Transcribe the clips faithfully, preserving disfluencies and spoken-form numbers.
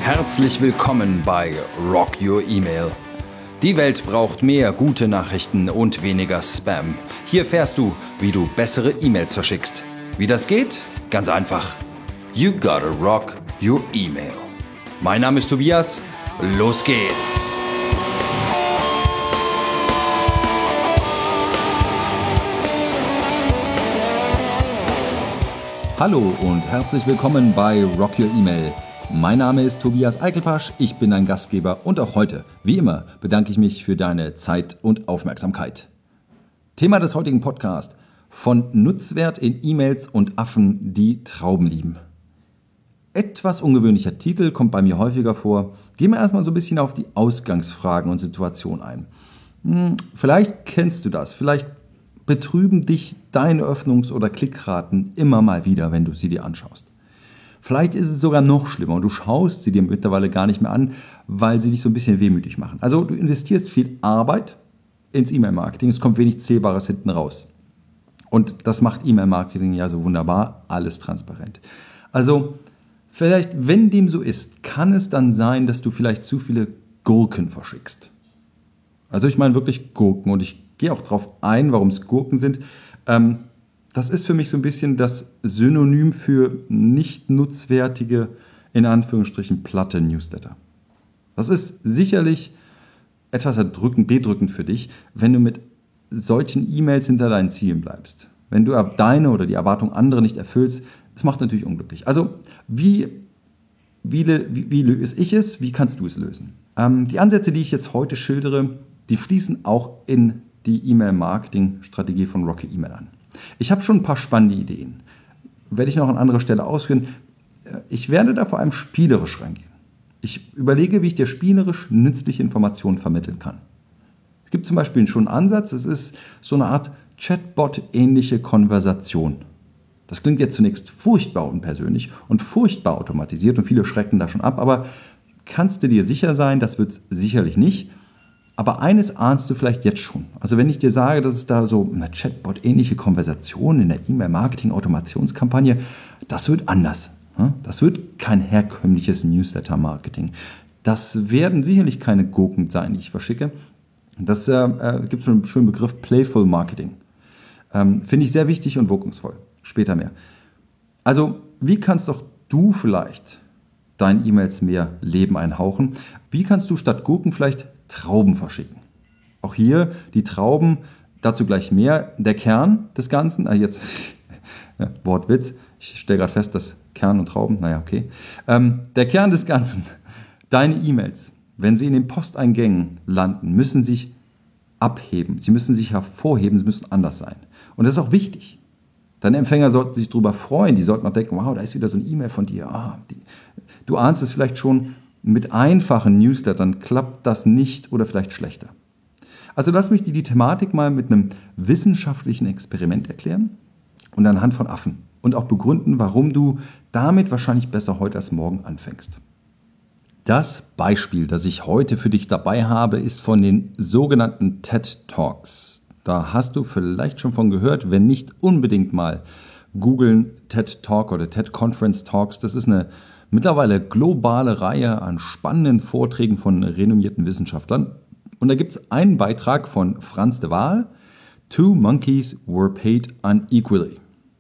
Herzlich willkommen bei Rock Your Email. Die Welt braucht mehr gute Nachrichten und weniger Spam. Hier erfährst du, wie du bessere E-Mails verschickst. Wie das geht? Ganz einfach. You gotta rock your email. Mein Name ist Tobias. Los geht's! Hallo und herzlich willkommen bei Rock Your Email. Mein Name ist Tobias Eichelpasch, ich bin dein Gastgeber und auch heute, wie immer, bedanke ich mich für deine Zeit und Aufmerksamkeit. Thema des heutigen Podcasts: von Nutzwert in E-Mails und Affen, die Trauben lieben. Etwas ungewöhnlicher Titel, kommt bei mir häufiger vor. Gehen wir erstmal so ein bisschen auf die Ausgangsfragen und Situation ein. Hm, vielleicht kennst du das, vielleicht betrüben dich deine Öffnungs- oder Klickraten immer mal wieder, wenn du sie dir anschaust. Vielleicht ist es sogar noch schlimmer und du schaust sie dir mittlerweile gar nicht mehr an, weil sie dich so ein bisschen wehmütig machen. Also du investierst viel Arbeit ins E-Mail-Marketing, es kommt wenig Zählbares hinten raus. Und das macht E-Mail-Marketing ja so wunderbar, alles transparent. Also vielleicht, wenn dem so ist, kann es dann sein, dass du vielleicht zu viele Gurken verschickst. Also ich meine wirklich Gurken und ich gehe auch darauf ein, warum es Gurken sind. Ähm, das ist für mich so ein bisschen das Synonym für nicht nutzwertige, in Anführungsstrichen, platte Newsletter. Das ist sicherlich etwas erdrückend, bedrückend für dich, wenn du mit solchen E-Mails hinter deinen Zielen bleibst. Wenn du deine oder die Erwartung anderer nicht erfüllst, das macht natürlich unglücklich. Also wie, wie, wie, wie löse ich es? Wie kannst du es lösen? Ähm, die Ansätze, die ich jetzt heute schildere, die fließen auch in die E-Mail-Marketing-Strategie von Rock Your Email an. Ich habe schon ein paar spannende Ideen. Werde ich noch an anderer Stelle ausführen. Ich werde da vor allem spielerisch reingehen. Ich überlege, wie ich dir spielerisch nützliche Informationen vermitteln kann. Es gibt zum Beispiel schon einen Ansatz, es ist so eine Art Chatbot-ähnliche Konversation. Das klingt jetzt zunächst furchtbar unpersönlich und furchtbar automatisiert und viele schrecken da schon ab, aber kannst du dir sicher sein, das wird es sicherlich nicht. Aber eines ahnst du vielleicht jetzt schon. Also wenn ich dir sage, dass es da so eine Chatbot-ähnliche Konversation in der E-Mail-Marketing-Automationskampagne, das wird anders. Das wird kein herkömmliches Newsletter-Marketing. Das werden sicherlich keine Gurken sein, die ich verschicke. Das äh, gibt es schon einen schönen Begriff, Playful Marketing. Ähm, finde ich sehr wichtig und wirkungsvoll. Später mehr. Also wie kannst doch du vielleicht deinen E-Mails mehr Leben einhauchen? Wie kannst du statt Gurken vielleicht Trauben verschicken? Auch hier die Trauben, dazu gleich mehr. Der Kern des Ganzen, äh jetzt ja, Wortwitz, ich stelle gerade fest, dass Kern und Trauben, naja, okay. Ähm, der Kern des Ganzen, deine E-Mails, wenn sie in den Posteingängen landen, müssen sich abheben, sie müssen sich hervorheben, sie müssen anders sein. Und das ist auch wichtig. Deine Empfänger sollten sich darüber freuen, die sollten auch denken, wow, da ist wieder so ein E-Mail von dir. Ah, die, du ahnst es vielleicht schon, mit einfachen Newslettern klappt das nicht oder vielleicht schlechter. Also lass mich dir die Thematik mal mit einem wissenschaftlichen Experiment erklären und anhand von Affen und auch begründen, warum du damit wahrscheinlich besser heute als morgen anfängst. Das Beispiel, das ich heute für dich dabei habe, ist von den sogenannten TED Talks. Da hast du vielleicht schon von gehört, wenn nicht unbedingt mal googeln TED Talk oder TED Conference Talks. Das ist eine mittlerweile globale Reihe an spannenden Vorträgen von renommierten Wissenschaftlern. Und da gibt es einen Beitrag von Frans de Waal, Two Monkeys Were Paid Unequally.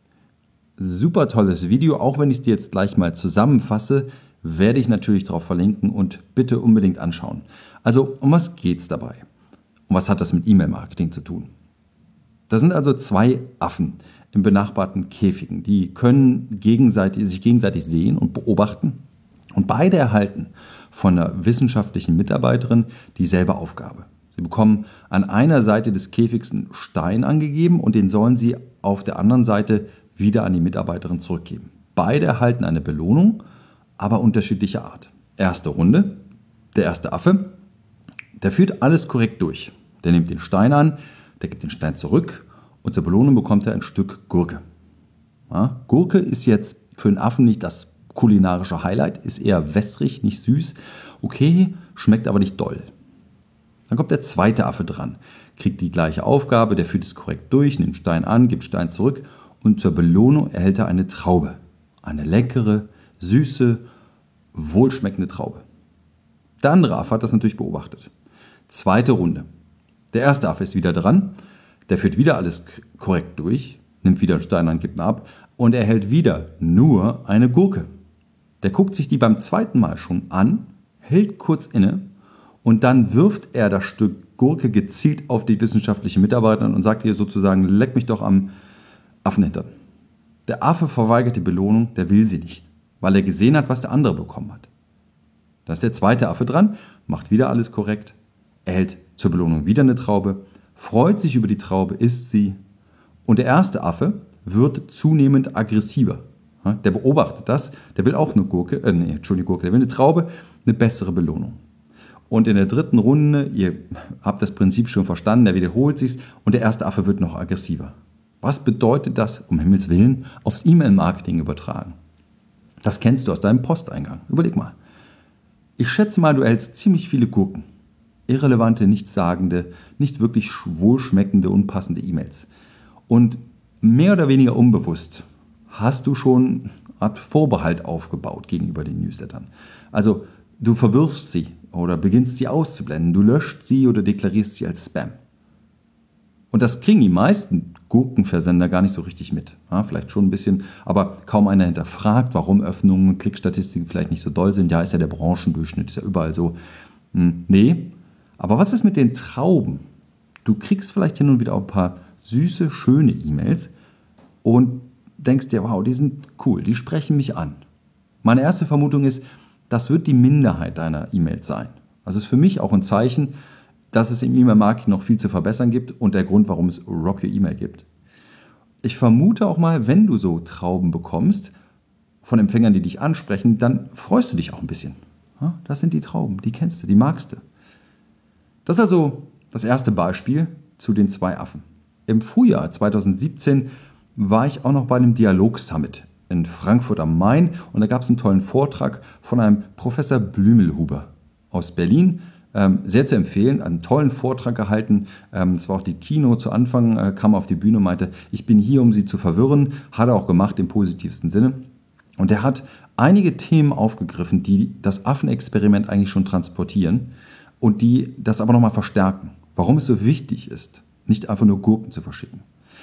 Super tolles Video, auch wenn ich es dir jetzt gleich mal zusammenfasse, werde ich natürlich darauf verlinken und bitte unbedingt anschauen. Also, um was geht es dabei? Und was hat das mit E-Mail-Marketing zu tun? Das sind also zwei Affen in benachbarten Käfigen. Die können gegenseitig, sich gegenseitig sehen und beobachten. Und beide erhalten von einer wissenschaftlichen Mitarbeiterin dieselbe Aufgabe. Sie bekommen an einer Seite des Käfigs einen Stein angegeben und den sollen sie auf der anderen Seite wieder an die Mitarbeiterin zurückgeben. Beide erhalten eine Belohnung, aber unterschiedlicher Art. Erste Runde, der erste Affe, der führt alles korrekt durch. Der nimmt den Stein an, der gibt den Stein zurück und zur Belohnung bekommt er ein Stück Gurke. Ja, Gurke ist jetzt für einen Affen nicht das kulinarische Highlight, ist eher wässrig, nicht süß. Okay, schmeckt aber nicht doll. Dann kommt der zweite Affe dran, kriegt die gleiche Aufgabe, der führt es korrekt durch, nimmt Stein an, gibt Stein zurück und zur Belohnung erhält er eine Traube. Eine leckere, süße wohlschmeckende Traube. Der andere Affe hat das natürlich beobachtet. Zweite Runde. Der erste Affe ist wieder dran, der führt wieder alles korrekt durch, nimmt wieder einen Stein an, gibt ihn ab und er hält wieder nur eine Gurke. Der guckt sich die beim zweiten Mal schon an, hält kurz inne und dann wirft er das Stück Gurke gezielt auf die wissenschaftliche Mitarbeiterin und sagt ihr sozusagen, leck mich doch am Affenhintern. Der Affe verweigert die Belohnung, der will sie nicht, weil er gesehen hat, was der andere bekommen hat. Da ist der zweite Affe dran, macht wieder alles korrekt, erhält zur Belohnung wieder eine Traube, freut sich über die Traube, isst sie und der erste Affe wird zunehmend aggressiver. Der beobachtet das, der will auch eine Gurke, äh, nee, Entschuldigung, Gurke, der will eine Traube, eine bessere Belohnung. Und in der dritten Runde, ihr habt das Prinzip schon verstanden, der wiederholt sich's und der erste Affe wird noch aggressiver. Was bedeutet das, um Himmels Willen, aufs E-Mail-Marketing übertragen? Das kennst du aus deinem Posteingang. Überleg mal. Ich schätze mal, du erhältst ziemlich viele Gurken. Irrelevante, nichtssagende, nicht wirklich wohlschmeckende, unpassende E-Mails. Und mehr oder weniger unbewusst hast du schon eine Art Vorbehalt aufgebaut gegenüber den Newslettern. Also du verwirfst sie oder beginnst sie auszublenden, du löscht sie oder deklarierst sie als Spam. Und das kriegen die meisten Gurkenversender gar nicht so richtig mit. Ja, vielleicht schon ein bisschen, aber kaum einer hinterfragt, warum Öffnungen und Klickstatistiken vielleicht nicht so doll sind. Ja, ist ja der Branchendurchschnitt, ist ja überall so. Hm, nee, aber was ist mit den Trauben? Du kriegst vielleicht hin und wieder auch ein paar süße, schöne E-Mails und denkst dir, wow, die sind cool, die sprechen mich an. Meine erste Vermutung ist, das wird die Minderheit deiner E-Mails sein. Also ist für mich auch ein Zeichen, dass es im E-Mail-Marketing noch viel zu verbessern gibt und der Grund, warum es Rock Your E-Mail gibt. Ich vermute auch mal, wenn du so Trauben bekommst von Empfängern, die dich ansprechen, dann freust du dich auch ein bisschen. Das sind die Trauben, die kennst du, die magst du. Das ist also das erste Beispiel zu den zwei Affen. Im Frühjahr zweitausendsiebzehn war ich auch noch bei einem Dialog-Summit in Frankfurt am Main und da gab es einen tollen Vortrag von einem Professor Blümelhuber aus Berlin. Ähm, sehr zu empfehlen, einen tollen Vortrag gehalten. Ähm, das war auch die Kino zu Anfang, äh, kam auf die Bühne und meinte, ich bin hier, um Sie zu verwirren. Hat er auch gemacht im positivsten Sinne. Und er hat einige Themen aufgegriffen, die das Affenexperiment eigentlich schon transportieren und die das aber nochmal verstärken. Warum es so wichtig ist, nicht einfach nur Gurken zu verschicken.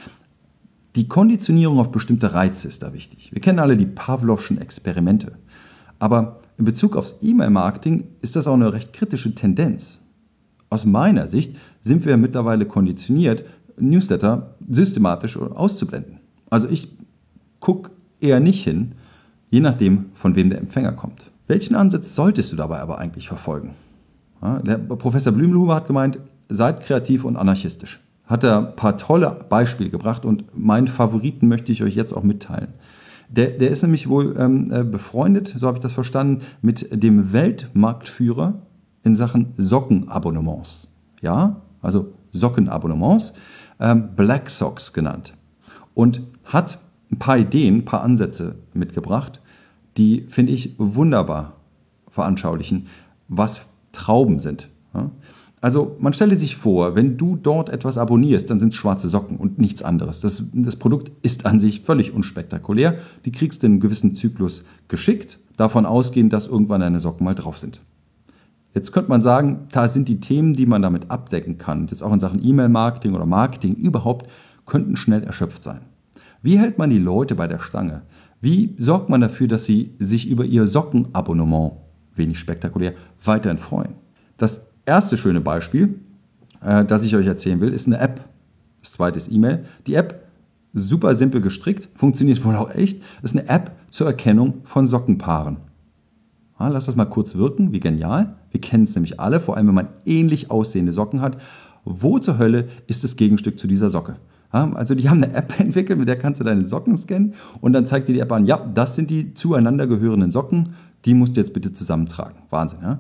Die Konditionierung auf bestimmte Reize ist da wichtig. Wir kennen alle die Pavlovschen Experimente. Aber in Bezug aufs E-Mail-Marketing ist das auch eine recht kritische Tendenz. Aus meiner Sicht sind wir mittlerweile konditioniert, Newsletter systematisch auszublenden. Also ich gucke eher nicht hin, je nachdem, von wem der Empfänger kommt. Welchen Ansatz solltest du dabei aber eigentlich verfolgen? Ja, der Professor Blümelhuber hat gemeint, seid kreativ und anarchistisch. Hat er ein paar tolle Beispiele gebracht und meinen Favoriten möchte ich euch jetzt auch mitteilen. Der, der ist nämlich wohl ähm, befreundet, so habe ich das verstanden, mit dem Weltmarktführer in Sachen Sockenabonnements. Ja, also Sockenabonnements, ähm, Black Socks genannt. Und hat ein paar Ideen, ein paar Ansätze mitgebracht, die, finde ich, wunderbar veranschaulichen, was Trauben sind. Ja? Also man stelle sich vor, wenn du dort etwas abonnierst, dann sind es schwarze Socken und nichts anderes. Das, das Produkt ist an sich völlig unspektakulär. Die kriegst du in einem gewissen Zyklus geschickt, davon ausgehend, dass irgendwann deine Socken mal drauf sind. Jetzt könnte man sagen, da sind die Themen, die man damit abdecken kann, jetzt auch in Sachen E-Mail-Marketing oder Marketing überhaupt, könnten schnell erschöpft sein. Wie hält man die Leute bei der Stange? Wie sorgt man dafür, dass sie sich über ihr Sockenabonnement, wenig spektakulär, weiterhin freuen? Das erste schöne Beispiel, äh, das ich euch erzählen will, ist eine App. Das zweite ist E-Mail. Die App, super simpel gestrickt, funktioniert wohl auch echt, ist eine App zur Erkennung von Sockenpaaren. Ja, lass das mal kurz wirken, wie genial. Wir kennen es nämlich alle, vor allem wenn man ähnlich aussehende Socken hat. Wo zur Hölle ist das Gegenstück zu dieser Socke? Ja, also die haben eine App entwickelt, mit der kannst du deine Socken scannen und dann zeigt dir die App an, ja, das sind die zueinander gehörenden Socken, die musst du jetzt bitte zusammentragen. Wahnsinn, ja?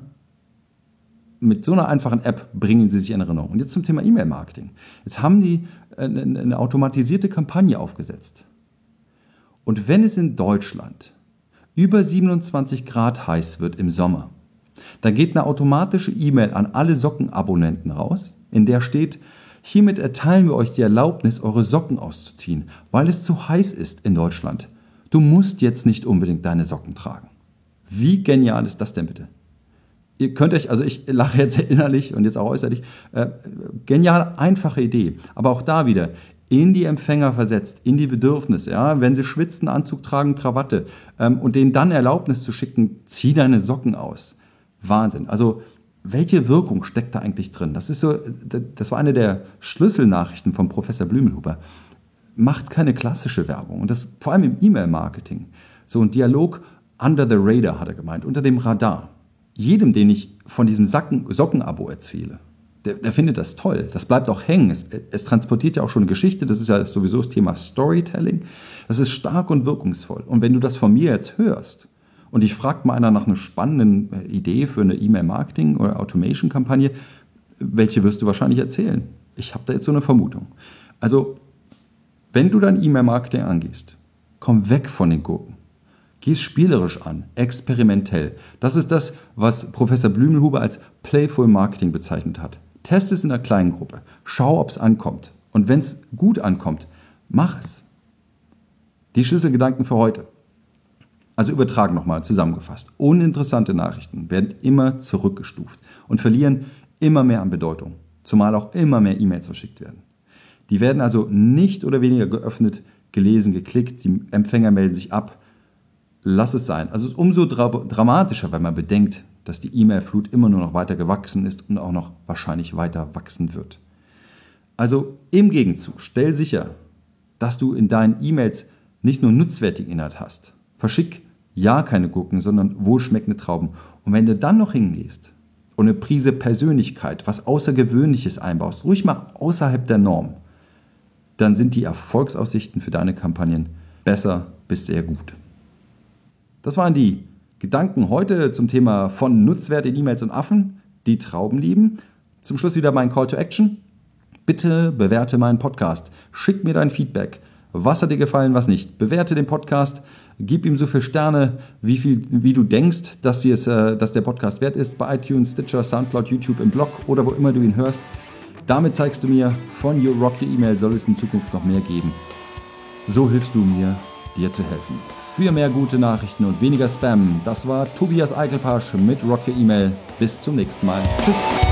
Mit so einer einfachen App bringen sie sich in Erinnerung. Und jetzt zum Thema E-Mail-Marketing. Jetzt haben die eine, eine automatisierte Kampagne aufgesetzt. Und wenn es in Deutschland über siebenundzwanzig Grad heiß wird im Sommer, dann geht eine automatische E-Mail an alle Sockenabonnenten raus, in der steht, hiermit erteilen wir euch die Erlaubnis, eure Socken auszuziehen, weil es zu heiß ist in Deutschland. Du musst jetzt nicht unbedingt deine Socken tragen. Wie genial ist das denn bitte? Ihr könnt euch, also ich lache jetzt innerlich und jetzt auch äußerlich, äh, genial, einfache Idee. Aber auch da wieder in die Empfänger versetzt, in die Bedürfnisse. Ja? Wenn sie schwitzen, Anzug tragen, Krawatte ähm, und denen dann Erlaubnis zu schicken, zieh deine Socken aus. Wahnsinn. Also welche Wirkung steckt da eigentlich drin? Das ist so, das war eine der Schlüsselnachrichten von Professor Blümelhuber. Macht keine klassische Werbung und das vor allem im E-Mail-Marketing. So ein Dialog under the radar, hat er gemeint, unter dem Radar. Jedem, den ich von diesem Socken-Abo erzähle, der, der findet das toll. Das bleibt auch hängen. Es, es transportiert ja auch schon eine Geschichte. Das ist ja sowieso das Thema Storytelling. Das ist stark und wirkungsvoll. Und wenn du das von mir jetzt hörst und dich fragt mal einer nach einer spannenden Idee für eine E-Mail-Marketing- oder Automation-Kampagne, welche wirst du wahrscheinlich erzählen? Ich habe da jetzt so eine Vermutung. Also, wenn du dein E-Mail-Marketing angehst, komm weg von den Gurken. Geh es spielerisch an, experimentell. Das ist das, was Professor Blümelhuber als Playful Marketing bezeichnet hat. Test es in einer kleinen Gruppe. Schau, ob es ankommt. Und wenn es gut ankommt, mach es. Die Schlüsselgedanken für heute. Also übertragen nochmal zusammengefasst. Uninteressante Nachrichten werden immer zurückgestuft und verlieren immer mehr an Bedeutung. Zumal auch immer mehr E-Mails verschickt werden. Die werden also nicht oder weniger geöffnet, gelesen, geklickt. Die Empfänger melden sich ab. Lass es sein. Also umso dra- dramatischer, wenn man bedenkt, dass die E-Mail-Flut immer nur noch weiter gewachsen ist und auch noch wahrscheinlich weiter wachsen wird. Also im Gegenzug, stell sicher, dass du in deinen E-Mails nicht nur nutzwertigen Inhalt hast. Verschick ja keine Gurken, sondern wohlschmeckende Trauben. Und wenn du dann noch hingehst und eine Prise Persönlichkeit, was Außergewöhnliches einbaust, ruhig mal außerhalb der Norm, dann sind die Erfolgsaussichten für deine Kampagnen besser bis sehr gut. Das waren die Gedanken heute zum Thema von Nutzwert in E-Mails und Affen, die Trauben lieben. Zum Schluss wieder mein Call to Action. Bitte bewerte meinen Podcast. Schick mir dein Feedback. Was hat dir gefallen, was nicht? Bewerte den Podcast. Gib ihm so viele Sterne, wie, viel, wie du denkst, dass, es, dass der Podcast wert ist. Bei iTunes, Stitcher, Soundcloud, YouTube, im Blog oder wo immer du ihn hörst. Damit zeigst du mir, von Your Rock Your Email soll es in Zukunft noch mehr geben. So hilfst du mir, dir zu helfen. Für mehr gute Nachrichten und weniger Spam. Das war Tobias Eichelpasch mit Rock Your Email. Bis zum nächsten Mal. Tschüss.